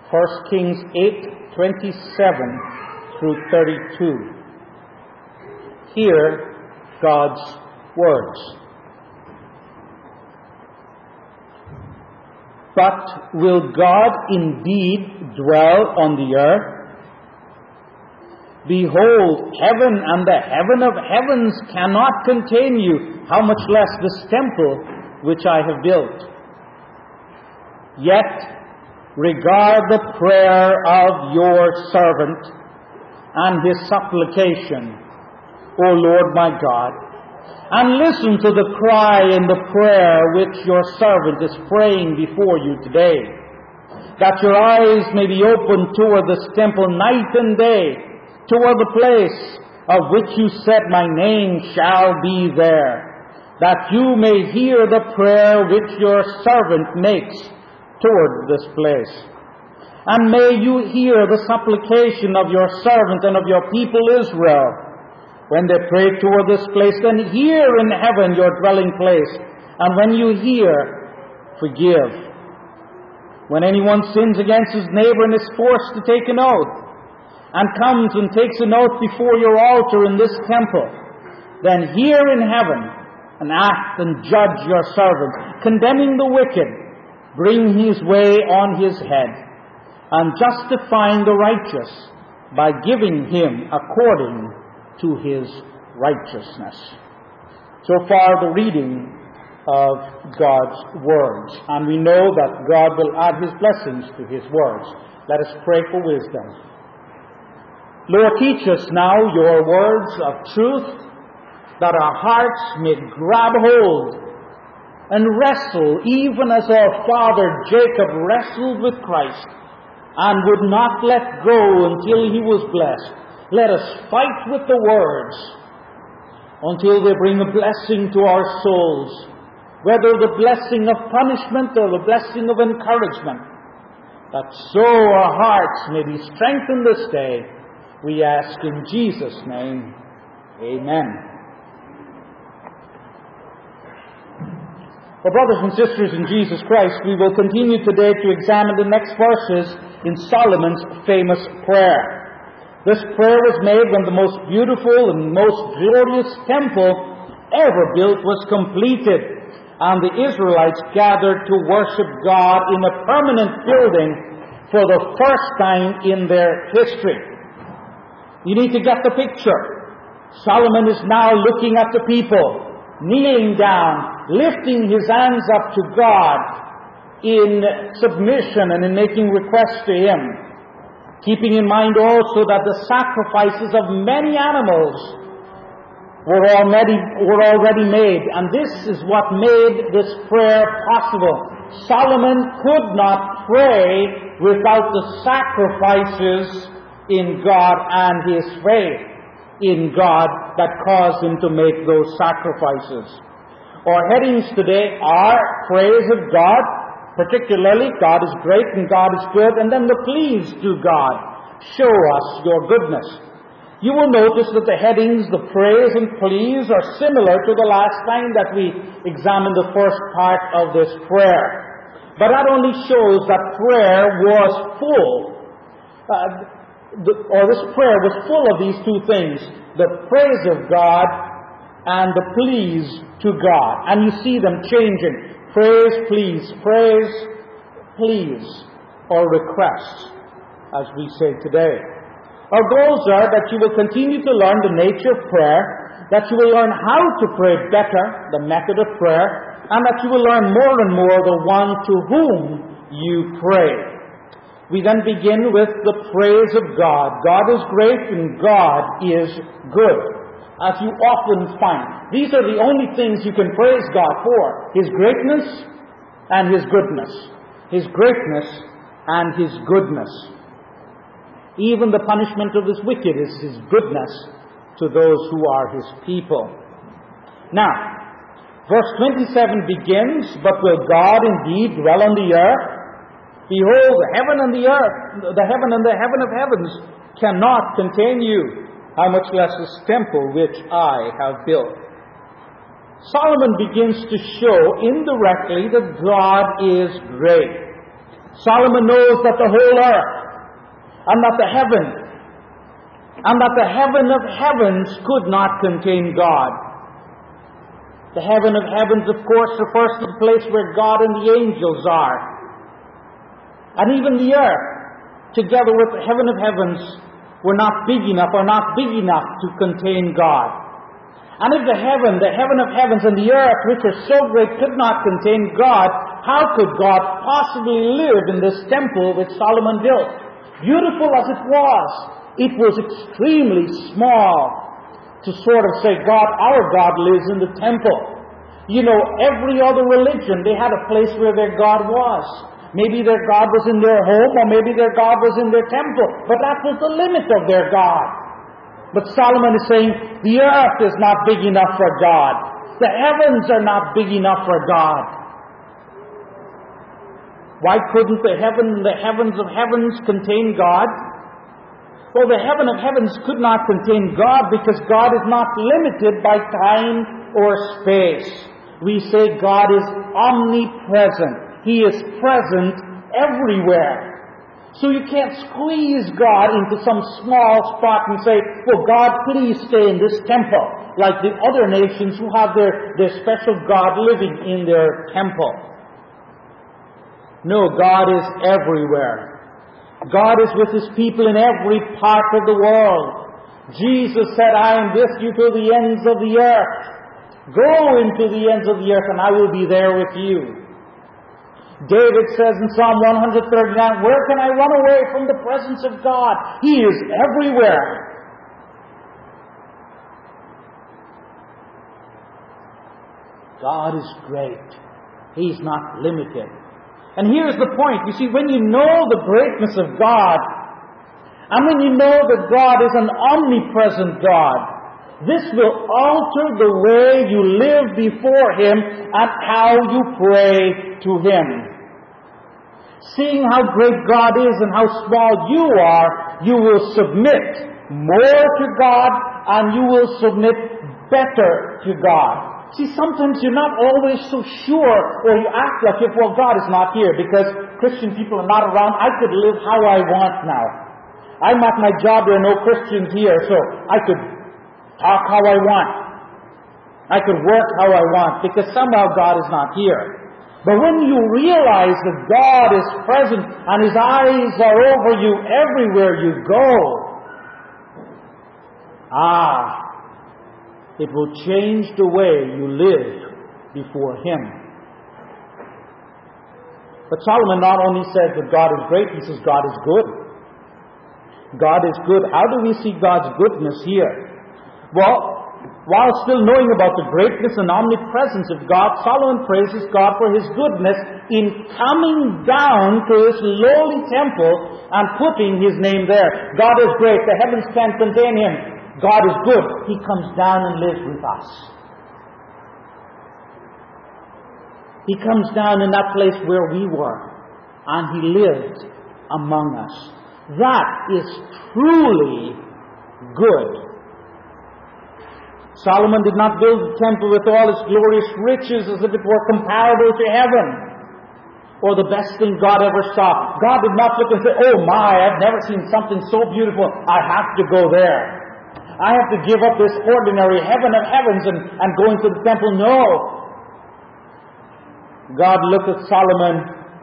1 Kings 8:27 through 32. Hear God's words. But will God indeed dwell on the earth? Behold, heaven and the heaven of heavens cannot contain you, how much less this temple which I have built. Yet regard the prayer of your servant and his supplication, O Lord my God, and listen to the cry and the prayer which your servant is praying before you today, that your eyes may be opened toward this temple night and day, toward the place of which you said, my name shall be there, that you may hear the prayer which your servant makes toward this place. And may you hear the supplication of your servant and of your people Israel, when they pray toward this place. Then hear in heaven your dwelling place, and when you hear, forgive. When anyone sins against his neighbor and is forced to take an oath, and comes and takes an oath before your altar in this temple, then hear in heaven, and act and judge your servant, condemning the wicked, bring his way on his head, and justifying the righteous by giving him according to his righteousness. So far the reading of God's words. And we know that God will add his blessings to his words. Let us pray for wisdom. Lord, teach us now your words of truth, that our hearts may grab hold and wrestle, even as our father Jacob wrestled with Christ and would not let go until he was blessed. Let us fight with the words until they bring a blessing to our souls, whether the blessing of punishment or the blessing of encouragement, that so our hearts may be strengthened this day. We ask in Jesus' name, amen. Well, brothers and sisters in Jesus Christ, we will continue today to examine the next verses in Solomon's famous prayer. This prayer was made when the most beautiful and most glorious temple ever built was completed, and the Israelites gathered to worship God in a permanent building for the first time in their history. You need to get the picture. Solomon is now looking at the people, kneeling down, lifting his hands up to God in submission and in making requests to him, keeping in mind also that the sacrifices of many animals were already made, and this is what made this prayer possible. Solomon could not pray without the sacrifices in God and his faith in God that caused him to make those sacrifices. Our headings today are praise of God, particularly God is great and God is good, and then the pleas to God. Show us your goodness. You will notice that the headings, the praise and pleas, are similar to the last time that we examined the first part of this prayer. But that only shows that prayer was full. This prayer was full of these two things, the praise of God and the pleas to God. And you see them changing. Praise, please, or requests, as we say today. Our goals are that you will continue to learn the nature of prayer, that you will learn how to pray better, the method of prayer, and that you will learn more and more the one to whom you pray. We then begin with the praise of God. God is great and God is good, as you often find. These are the only things you can praise God for: His greatness and His goodness. His greatness and His goodness. Even the punishment of this wicked is His goodness to those who are His people. Now, verse 27 begins, "But will God indeed dwell on the earth? Behold, the heaven and the earth, the heaven and the heaven of heavens cannot contain you, how much less this temple which I have built." Solomon begins to show indirectly that God is great. Solomon knows that the whole earth and that the heaven of heavens could not contain God. The heaven of heavens, of course, refers to the place where God and the angels are. And even the earth, together with the heaven of heavens, were not big enough to contain God. And if the heaven of heavens and the earth, which are so great, could not contain God, how could God possibly live in this temple which Solomon built? Beautiful as it was extremely small to sort of say, our God lives in the temple. You know, every other religion, they had a place where their God was. Maybe their God was in their home, or maybe their God was in their temple. But that was the limit of their God. But Solomon is saying, the earth is not big enough for God. The heavens are not big enough for God. Why couldn't the heavens of heavens contain God? Well, the heaven of heavens could not contain God because God is not limited by time or space. We say God is omnipresent. He is present everywhere. So you can't squeeze God into some small spot and say, well, God, please stay in this temple, like the other nations who have their special God living in their temple. No, God is everywhere. God is with His people in every part of the world. Jesus said, I am with you to the ends of the earth. Go into the ends of the earth and I will be there with you. David says in Psalm 139, where can I run away from the presence of God? He is everywhere. God is great. He's not limited. And here's the point. You see, when you know the greatness of God, and when you know that God is an omnipresent God, this will alter the way you live before Him and how you pray to Him. Seeing how great God is and how small you are, you will submit more to God and you will submit better to God. See, sometimes you're not always so sure, or you act like if, well, God is not here because Christian people are not around. I could live how I want now. I'm at my job, there are no Christians here, so I could talk how I want. I could work how I want because somehow God is not here. But when you realize that God is present and His eyes are over you everywhere you go, it will change the way you live before Him. But Solomon not only says that God is great, he says God is good. God is good. How do we see God's goodness here? Well, while still knowing about the greatness and omnipresence of God, Solomon praises God for His goodness in coming down to this lowly temple and putting His name there. God is great. The heavens can't contain Him. God is good. He comes down and lives with us. He comes down in that place where we were, and He lived among us. That is truly good. Solomon did not build the temple with all its glorious riches as if it were comparable to heaven, or the best thing God ever saw. God did not look and say, oh my, I've never seen something so beautiful, I have to go there. I have to give up this ordinary heaven of heavens and go into the temple. No. God looked at Solomon,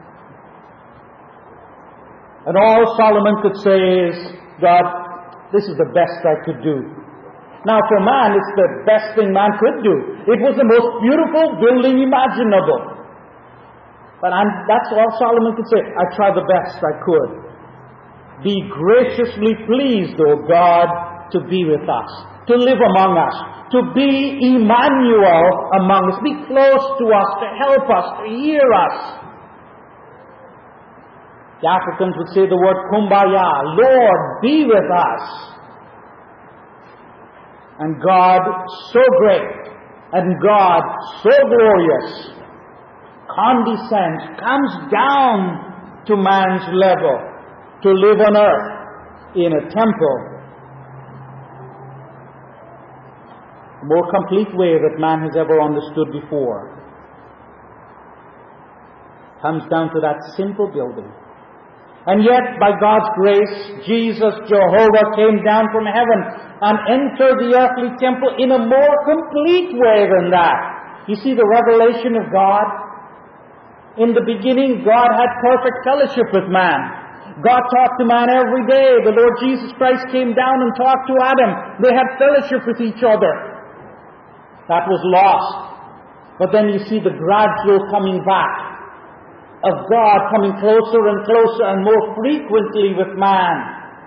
and all Solomon could say is, God, this is the best I could do. Now for man, it's the best thing man could do. It was the most beautiful building imaginable. But that's all Solomon could say. I tried the best I could. Be graciously pleased, O God, to be with us, to live among us, to be Emmanuel among us, be close to us, to help us, to hear us. The Africans would say the word kumbaya, Lord, be with us. And God so great, and God so glorious, condescends, comes down to man's level, to live on earth in a temple. More complete way that man has ever understood before. Comes down to that simple building. And yet, by God's grace, Jesus, Jehovah, came down from heaven and entered the earthly temple in a more complete way than that. You see the revelation of God? In the beginning, God had perfect fellowship with man. God talked to man every day. The Lord Jesus Christ came down and talked to Adam. They had fellowship with each other. That was lost. But then you see the gradual coming back of God, coming closer and closer and more frequently with man.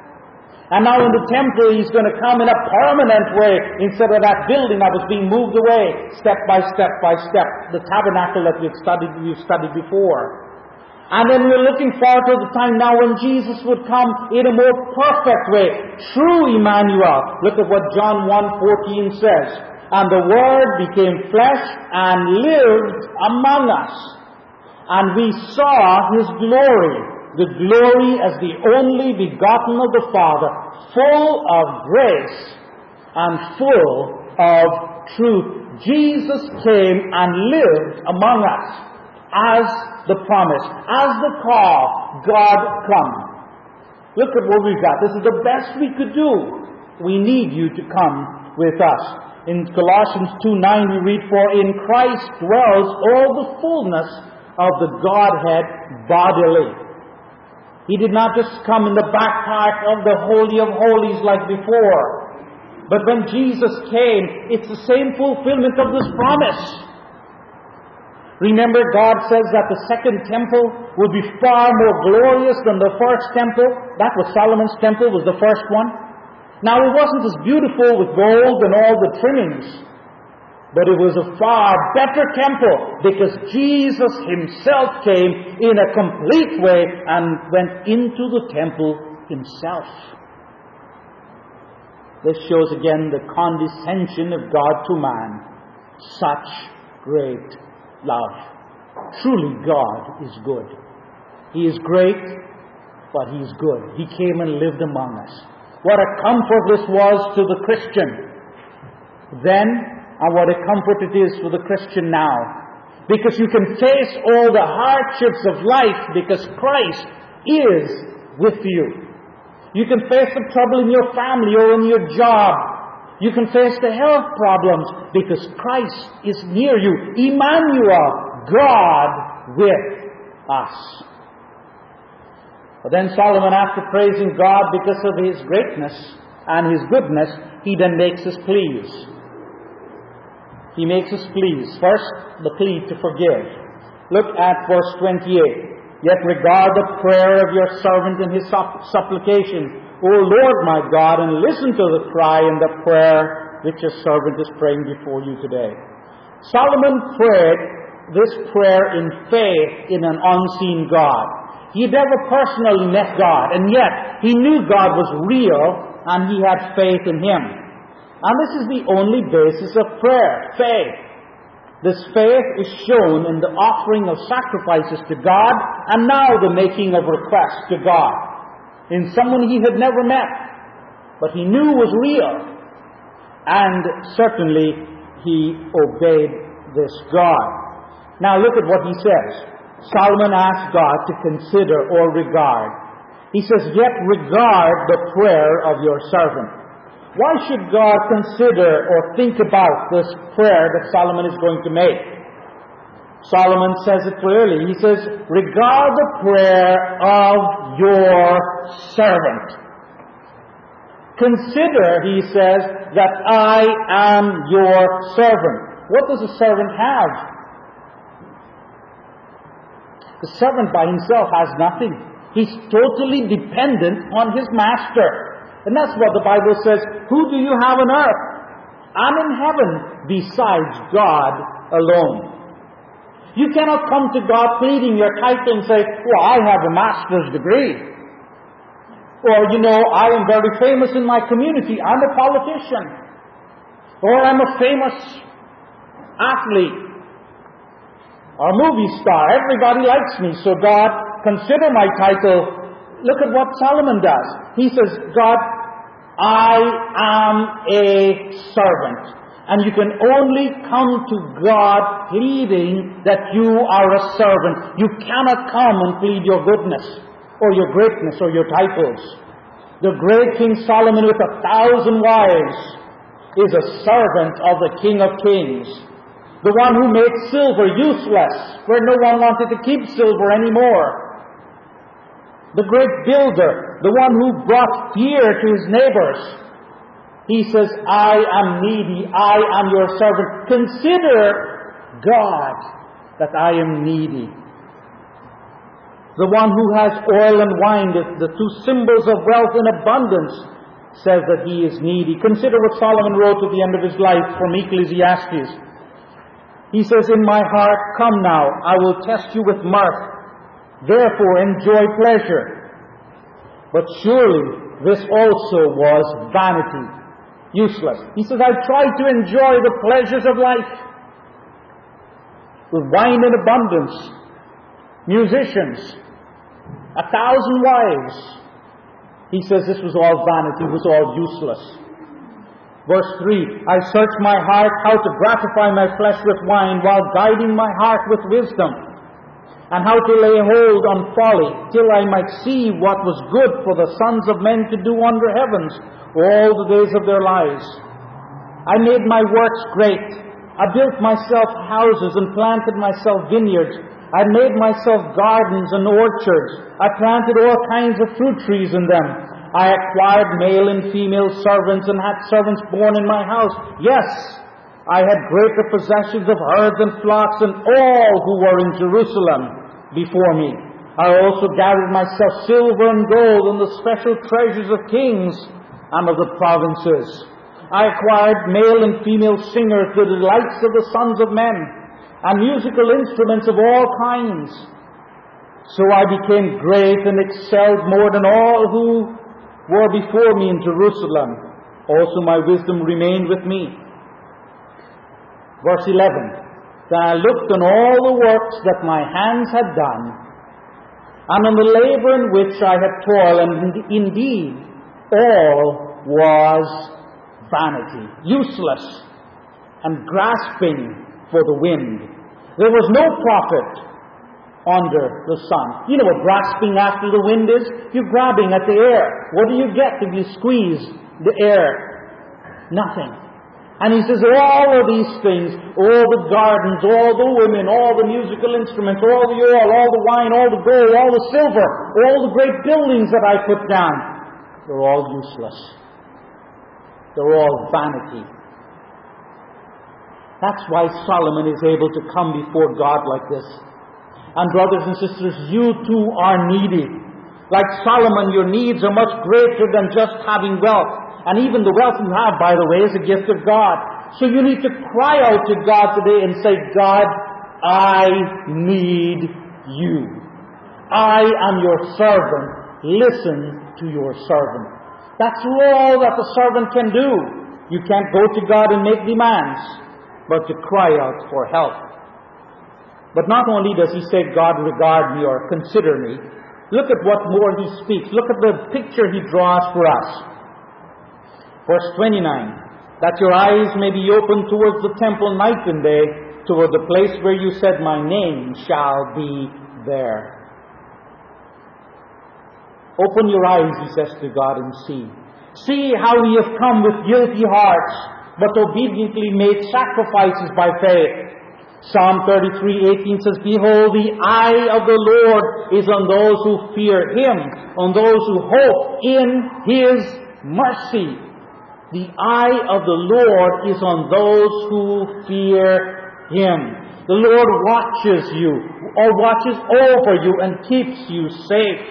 And now in the temple, He's going to come in a permanent way instead of that building that was being moved away step by step by step. The tabernacle that we've studied before. And then we're looking forward to the time now when Jesus would come in a more perfect way. True Emmanuel. Look at what John 1:14 says. And the Word became flesh and lived among us. And we saw His glory, the glory as the only begotten of the Father, full of grace and full of truth. Jesus came and lived among us as the promise, as the call, God come. Look at what we've got. This is the best we could do. We need you to come with us. In Colossians 2:9 we read, "For in Christ dwells all the fullness of the Godhead bodily." He did not just come in the back part of the Holy of Holies like before. But when Jesus came, it's the same fulfillment of this promise. Remember, God says that the second temple will be far more glorious than the first temple. That was Solomon's temple, was the first one. Now, it wasn't as beautiful with gold and all the trimmings. But it was a far better temple because Jesus Himself came in a complete way and went into the temple Himself. This shows again the condescension of God to man. Such great love. Truly God is good. He is great, but He is good. He came and lived among us. What a comfort this was to the Christian then, and what a comfort it is for the Christian now. Because you can face all the hardships of life because Christ is with you. You can face the trouble in your family or in your job. You can face the health problems because Christ is near you. Emmanuel, God with us. But then Solomon, after praising God because of His greatness and His goodness, he then makes His pleas. He makes us pleas. First, the plea to forgive. Look at verse 28. "Yet regard the prayer of your servant and his supplication, O Lord my God, and listen to the cry and the prayer which your servant is praying before you today." Solomon prayed this prayer in faith in an unseen God. He never personally met God, and yet he knew God was real and he had faith in Him. And this is the only basis of prayer, faith. This faith is shown in the offering of sacrifices to God and now the making of requests to God in someone he had never met, but he knew was real. And certainly he obeyed this God. Now look at what he says. Solomon asked God to consider or regard. He says, "Yet regard the prayer of your servant." Why should God consider or think about this prayer that Solomon is going to make? Solomon says it clearly. He says, "Regard the prayer of your servant." Consider, he says, that I am your servant. What does a servant have? The servant by himself has nothing. He's totally dependent on his master. And that's what the Bible says, "Who do you have on earth and in heaven besides God alone?" You cannot come to God pleading your title and say, "Well, I have a master's degree." Or, "I am very famous in my community. I'm a politician." Or, "I'm a famous athlete or movie star. Everybody likes me, so God, consider my title." Look at what Solomon does. He says, "God, I am a servant." And you can only come to God pleading that you are a servant. You cannot come and plead your goodness. or your greatness or your titles. The great King Solomon with 1,000 wives is a servant of the King of Kings. The one who made silver useless, where no one wanted to keep silver anymore. The great builder, the one who brought fear to his neighbors. He says, I am needy, I am your servant. Consider, God, that I am needy. The one who has oil and wine, the two symbols of wealth and abundance, says that he is needy. Consider what Solomon wrote at the end of his life from Ecclesiastes. He says, in my heart, come now, I will test you with mirth. Therefore enjoy pleasure. But surely this also was vanity, useless. He says, I tried to enjoy the pleasures of life with wine in abundance, musicians, 1,000 wives. He says this was all vanity, was all useless. Verse 3, I searched my heart how to gratify my flesh with wine, while guiding my heart with wisdom, and how to lay hold on folly, till I might see what was good for the sons of men to do under heavens all the days of their lives. I made my works great. I built myself houses and planted myself vineyards. I made myself gardens and orchards. I planted all kinds of fruit trees in them. I acquired male and female servants and had servants born in my house. Yes, I had greater possessions of herds and flocks than all who were in Jerusalem before me. I also gathered myself silver and gold and the special treasures of kings and of the provinces. I acquired male and female singers, the delights of the sons of men, and musical instruments of all kinds. So I became great and excelled more than all who were before me in Jerusalem. Also my wisdom remained with me. Verse 11, Then I looked on all the works that my hands had done, and on the labor in which I had toiled, and indeed all was vanity, useless, and grasping for the wind. There was no profit under the sun. You know what grasping after the wind is? You're grabbing at the air. What do you get if you squeeze the air? Nothing. And he says, all of these things, all the gardens, all the women, all the musical instruments, all the oil, all the wine, all the gold, all the silver, all the great buildings that I put down, they're all useless. They're all vanity. That's why Solomon is able to come before God like this. And brothers and sisters, you too are needy. Like Solomon, your needs are much greater than just having wealth. And even the wealth you have, by the way, is a gift of God. So you need to cry out to God today and say, God, I need you. I am your servant. Listen to your servant. That's all that the servant can do. You can't go to God and make demands, but to cry out for help. But not only does he say, God, regard me or consider me. Look at what more he speaks. Look at the picture he draws for us. Verse 29, that your eyes may be open towards the temple night and day, toward the place where you said, my name shall be there. Open your eyes, he says to God, and see. See how we have come with guilty hearts, but obediently made sacrifices by faith. Psalm 33:18 says, Behold, the eye of the Lord is on those who fear Him, on those who hope in His mercy. The eye of the Lord is on those who fear Him. The Lord watches you, or watches over you, and keeps you safe.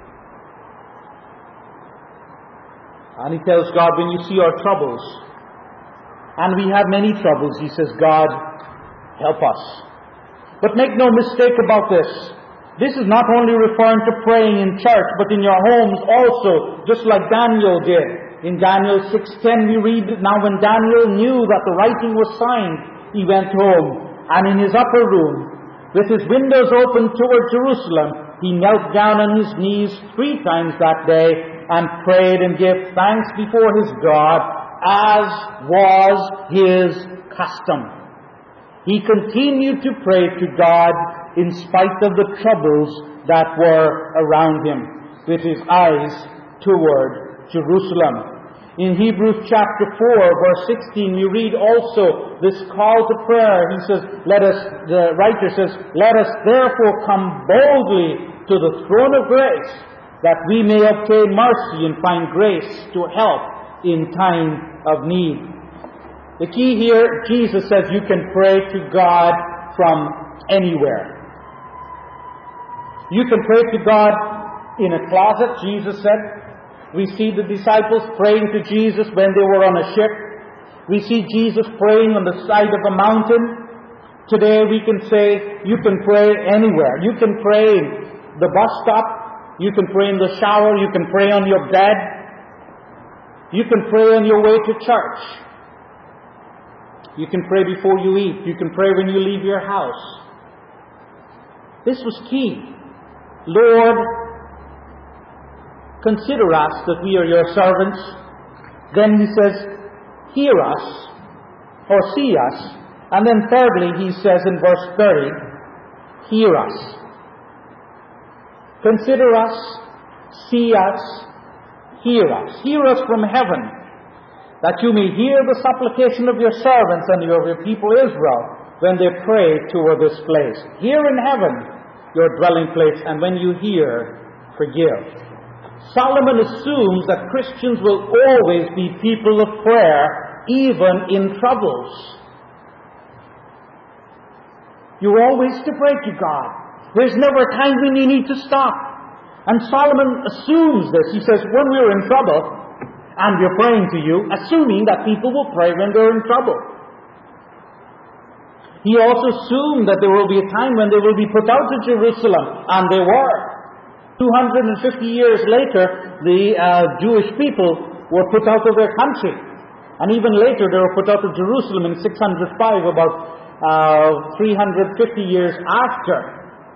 And He tells God, when you see our troubles, and we have many troubles, He says, God, help us. But make no mistake about this. This is not only referring to praying in church, but in your homes also, just like Daniel did. In Daniel 6:10 we read, Now when Daniel knew that the writing was signed, he went home, and in his upper room, with his windows open toward Jerusalem, he knelt down on his knees 3 times that day, and prayed and gave thanks before his God, as was his custom. He continued to pray to God in spite of the troubles that were around him, with his eyes toward Jerusalem. In Hebrews chapter 4, verse 16, we read also this call to prayer. He says, the writer says, "Let us therefore come boldly to the throne of grace, that we may obtain mercy and find grace to help in time of need." The key here, Jesus says you can pray to God from anywhere. You can pray to God in a closet, Jesus said. We see the disciples praying to Jesus when they were on a ship. We see Jesus praying on the side of a mountain. Today we can say, you can pray anywhere. You can pray in the bus stop. You can pray in the shower. You can pray on your bed. You can pray on your way to church. You can pray before you eat. You can pray when you leave your house. This was key. Lord, consider us that we are your servants. Then he says, hear us or see us. And then thirdly, he says in verse 30, hear us. Consider us, see us, hear us. Hear us from heaven, that you may hear the supplication of your servants and of your people Israel when they pray toward this place. Here in heaven, your dwelling place, and when you hear, forgive. Solomon assumes that Christians will always be people of prayer, even in troubles. You're always to pray to God. There's never a time when you need to stop. And Solomon assumes this. He says, when we're in trouble, and we're praying to you, assuming that people will pray when they're in trouble. He also assumed that there will be a time when they will be put out of Jerusalem, and they were. 250 years later, the Jewish people were put out of their country. And even later, they were put out of Jerusalem in 605, about 350 years after.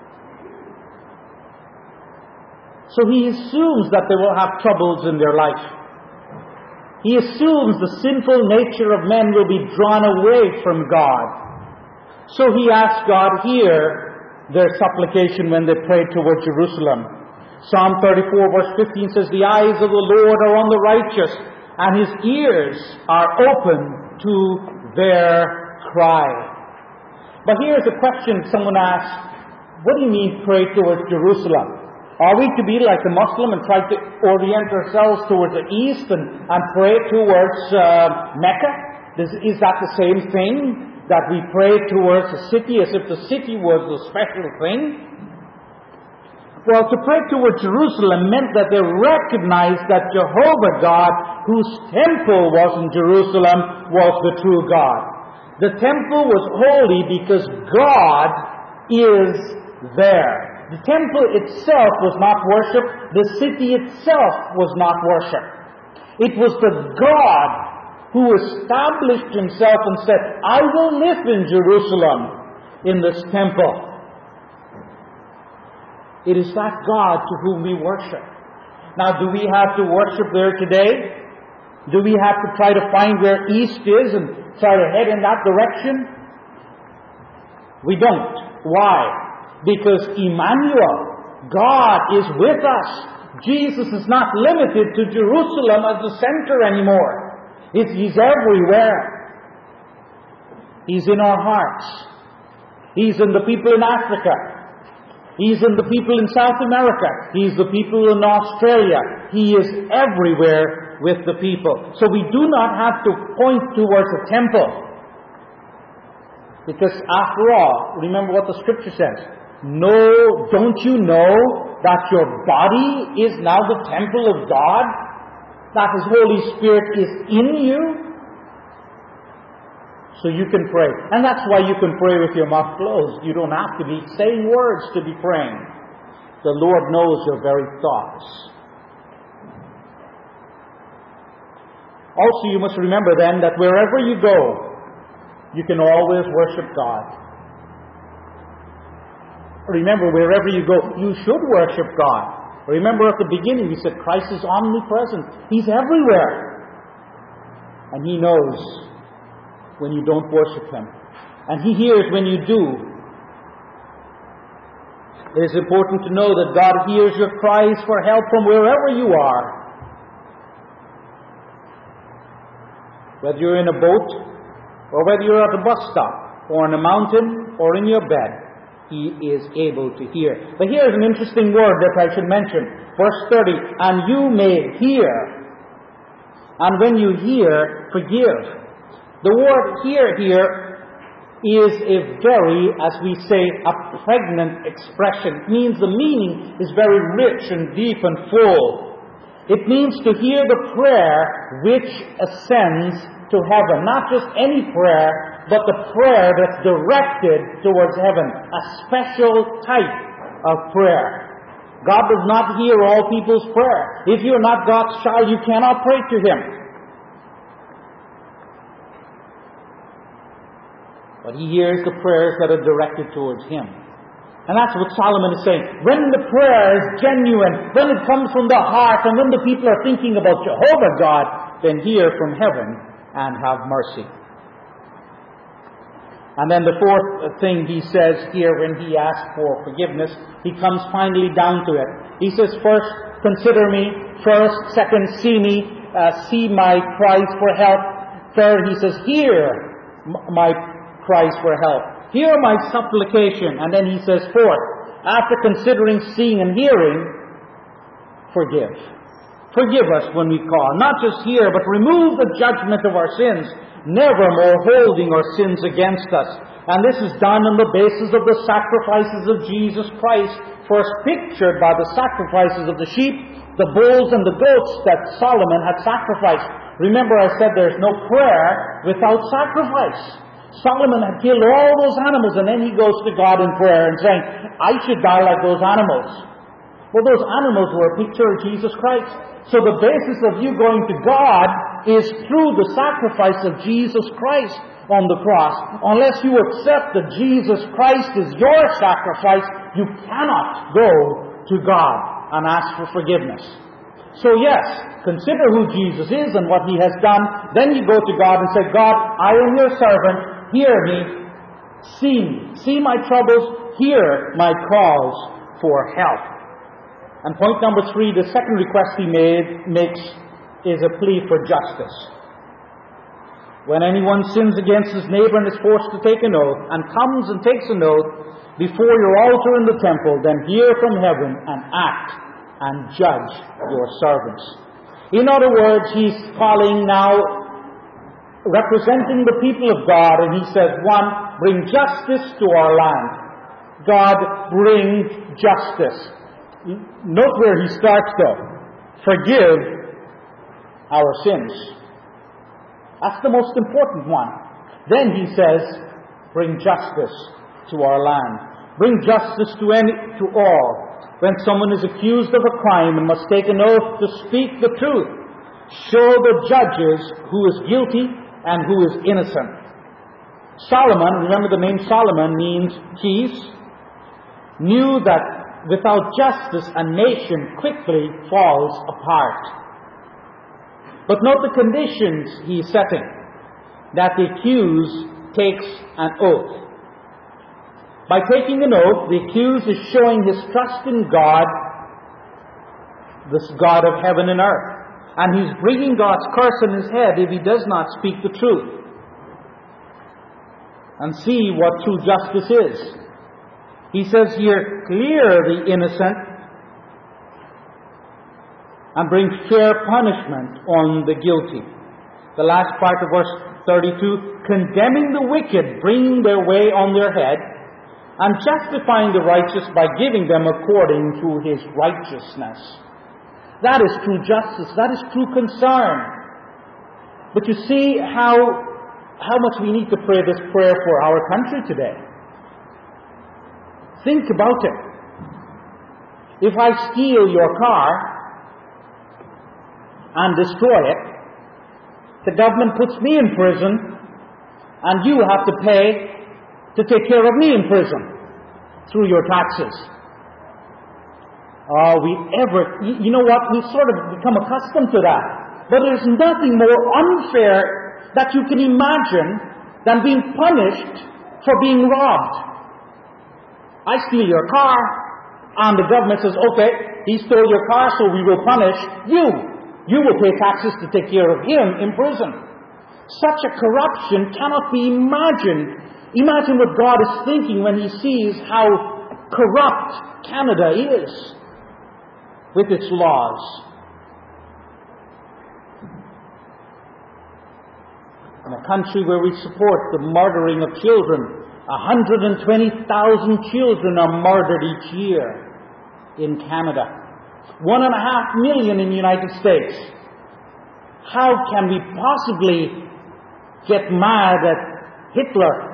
So he assumes that they will have troubles in their life. He assumes the sinful nature of men will be drawn away from God. So he asks God here their supplication when they pray toward Jerusalem. Psalm 34 verse 15 says, "The eyes of the Lord are on the righteous, and His ears are open to their cry." But here's a question someone asks, what do you mean pray towards Jerusalem? Are we to be like a Muslim and try to orient ourselves towards the east and pray towards Mecca? Is that the same thing? That we pray towards the city as if the city was a special thing? Well, to pray toward Jerusalem meant that they recognized that Jehovah God, whose temple was in Jerusalem, was the true God. The temple was holy because God is there. The temple itself was not worshipped. The city itself was not worshipped. It was the God who established Himself and said, "I will live in Jerusalem, in this temple." It is that God to whom we worship. Now, do we have to worship there today? Do we have to try to find where east is and try to head in that direction? We don't. Why? Because Emmanuel, God is with us. Jesus is not limited to Jerusalem as the center anymore. He's everywhere. He's in our hearts. He's in the people in Africa. He's in the people in South America. He's the people in Australia. He is everywhere with the people. So we do not have to point towards a temple. Because after all, remember what the Scripture says. No, don't you know that your body is now the temple of God? That His Holy Spirit is in you? So you can pray. And that's why you can pray with your mouth closed. You don't have to be saying words to be praying. The Lord knows your very thoughts. Also, you must remember then that wherever you go, you can always worship God. Remember, wherever you go, you should worship God. Remember at the beginning, we said Christ is omnipresent. He's everywhere. And He knows when you don't worship Him. And He hears when you do. It is important to know that God hears your cries for help from wherever you are. Whether you're in a boat, or whether you're at a bus stop, or on a mountain, or in your bed, He is able to hear. But here's an interesting word that I should mention. Verse 30, and you may hear. And when you hear, forgive. The word hear here is a very, as we say, a pregnant expression. It means the meaning is very rich and deep and full. It means to hear the prayer which ascends to heaven. Not just any prayer, but the prayer that's directed towards heaven. A special type of prayer. God does not hear all people's prayer. If you're not God's child, you cannot pray to Him. But He hears the prayers that are directed towards Him. And that's what Solomon is saying. When the prayer is genuine, when it comes from the heart, and when the people are thinking about Jehovah God, then hear from heaven and have mercy. And then the fourth thing he says here when he asks for forgiveness, he comes finally down to it. He says, first, consider me. First, second, see me. See my cries for help. Third, he says, hear my cries for help. Hear my supplication. And then he says, fourth, after considering, seeing, and hearing, forgive. Forgive us when we call. Not just hear, but remove the judgment of our sins, never more holding our sins against us. And this is done on the basis of the sacrifices of Jesus Christ, first pictured by the sacrifices of the sheep, the bulls, and the goats that Solomon had sacrificed. Remember, I said there's no prayer without sacrifice. Solomon had killed all those animals, and then he goes to God in prayer and saying, I should die like those animals. Well, those animals were a picture of Jesus Christ. So the basis of you going to God is through the sacrifice of Jesus Christ on the cross. Unless you accept that Jesus Christ is your sacrifice, you cannot go to God and ask for forgiveness. So yes, consider who Jesus is and what He has done. Then you go to God and say, God, I am your servant. Hear me. See me. See my troubles. Hear my calls for help. And point number 3, the second request he makes is a plea for justice. When anyone sins against his neighbor and is forced to take an oath, and comes and takes an oath before your altar in the temple, then hear from heaven and act and judge your servants. In other words, he's calling now, representing the people of God, and he says, 1, bring justice to our land. God, bring justice. Note where he starts though. Forgive our sins. That's the most important one. Then he says, bring justice to our land. Bring justice to all. When someone is accused of a crime and must take an oath to speak the truth, show the judges who is guilty and who is innocent. Solomon, remember the name Solomon means peace, knew that without justice, a nation quickly falls apart. But note the conditions he is setting. That the accused takes an oath. By taking an oath, the accused is showing his trust in God, this God of heaven and earth. And he's bringing God's curse on his head if he does not speak the truth. And see what true justice is. He says here, clear the innocent and bring fair punishment on the guilty. The last part of verse 32, condemning the wicked, bringing their way on their head, and justifying the righteous by giving them according to his righteousness. That is true justice. That is true concern. But you see how much we need to pray this prayer for our country today. Think about it. If I steal your car and destroy it, the government puts me in prison and you have to pay to take care of me in prison through your taxes. You know what? We've sort of become accustomed to that. But there's nothing more unfair that you can imagine than being punished for being robbed. I steal your car, And the government says, okay, he stole your car, so we will punish you. You will pay taxes to take care of him in prison. Such a corruption cannot be imagined. Imagine what God is thinking when He sees how corrupt Canada is with its laws. In a country where we support the murdering of children, 120,000 children are murdered each year in Canada. 1.5 million in the United States. How can we possibly get mad at Hitler,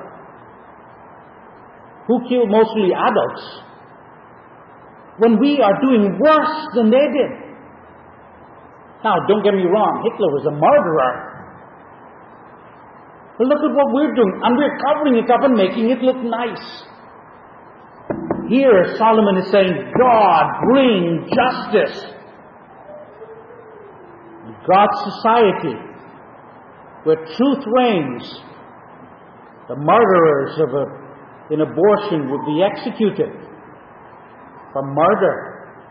who killed mostly adults, when we are doing worse than they did? Now, don't get me wrong, Hitler was a murderer. But look at what we're doing, and we're covering it up and making it look nice. Here, Solomon is saying, God, bring justice. God's society, where truth reigns, the murderers of an abortion would be executed for murder.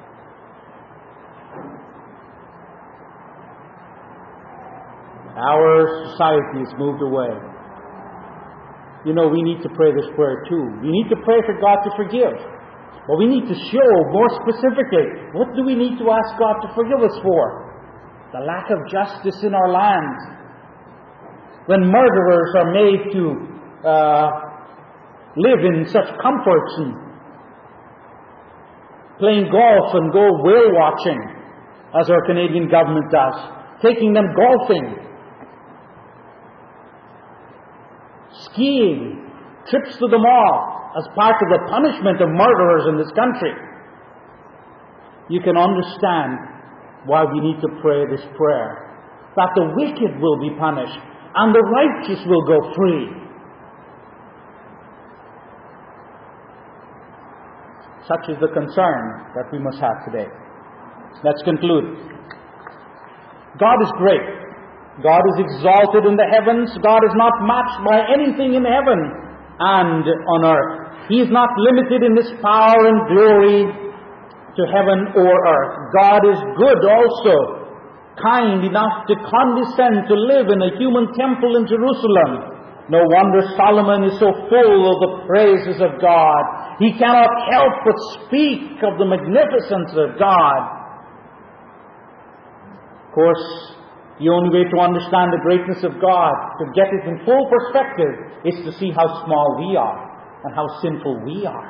Our society has moved away. You know, we need to pray this prayer too. We need to pray for God to forgive. But we need to show more specifically, what do we need to ask God to forgive us for? The lack of justice in our land. When murderers are made to live in such comforts and playing golf and go whale watching, as our Canadian government does, taking them golfing, skiing, trips to the mall as part of the punishment of murderers in this country. You can understand why we need to pray this prayer, that the wicked will be punished and the righteous will go free. Such is the concern that we must have today. Let's conclude. God is great. God is exalted in the heavens. God is not matched by anything in heaven and on earth. He is not limited in His power and glory to heaven or earth. God is good also, kind enough to condescend to live in a human temple in Jerusalem. No wonder Solomon is so full of the praises of God. He cannot help but speak of the magnificence of God. Of course, the only way to understand the greatness of God, to get it in full perspective, is to see how small we are and how sinful we are.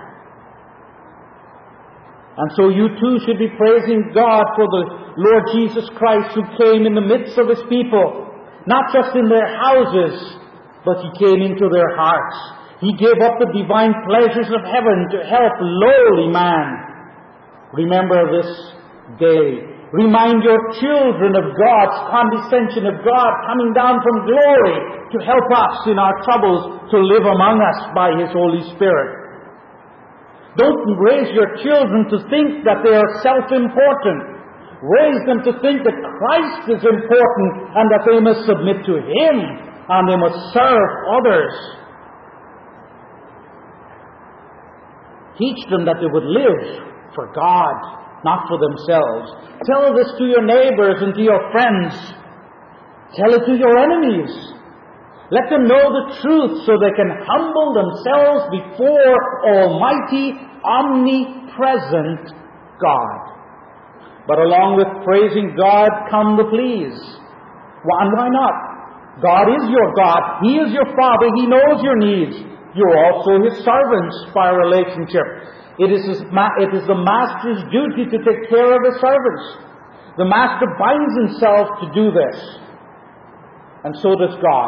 And so you too should be praising God for the Lord Jesus Christ, who came in the midst of His people, not just in their houses, but He came into their hearts. He gave up the divine pleasures of heaven to help lowly man. Remember this day. Remind your children of God's condescension, of God coming down from glory to help us in our troubles, to live among us by His Holy Spirit. Don't raise your children to think that they are self-important. Raise them to think that Christ is important and that they must submit to Him and they must serve others. Teach them that they would live for God, not for themselves. Tell this to your neighbors and to your friends. Tell it to your enemies. Let them know the truth so they can humble themselves before Almighty, omnipresent God. But along with praising God come the pleas. And why not? God is your God. He is your Father. He knows your needs. You're also His servants by relationship. It is the master's duty to take care of his servants. The master binds himself to do this. And so does God.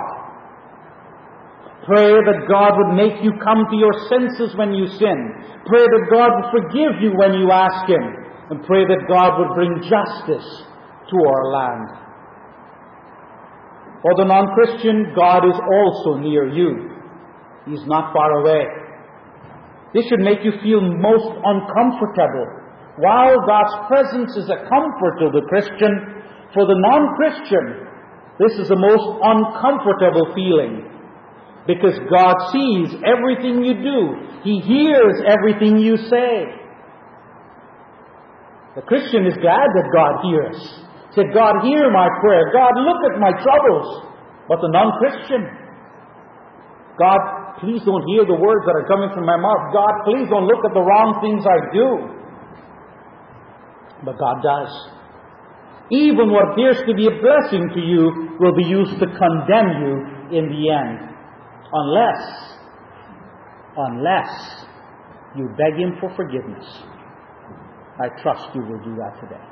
Pray that God would make you come to your senses when you sin. Pray that God would forgive you when you ask Him. And pray that God would bring justice to our land. For the non-Christian, God is also near you. He's not far away. This should make you feel most uncomfortable. While God's presence is a comfort to the Christian, for the non-Christian, this is the most uncomfortable feeling. Because God sees everything you do. He hears everything you say. The Christian is glad that God hears. He said, God, hear my prayer. God, look at my troubles. But the non-Christian, God, please don't hear the words that are coming from my mouth. God, please don't look at the wrong things I do. But God does. Even what appears to be a blessing to you will be used to condemn you in the end. Unless you beg Him for forgiveness. I trust you will do that today.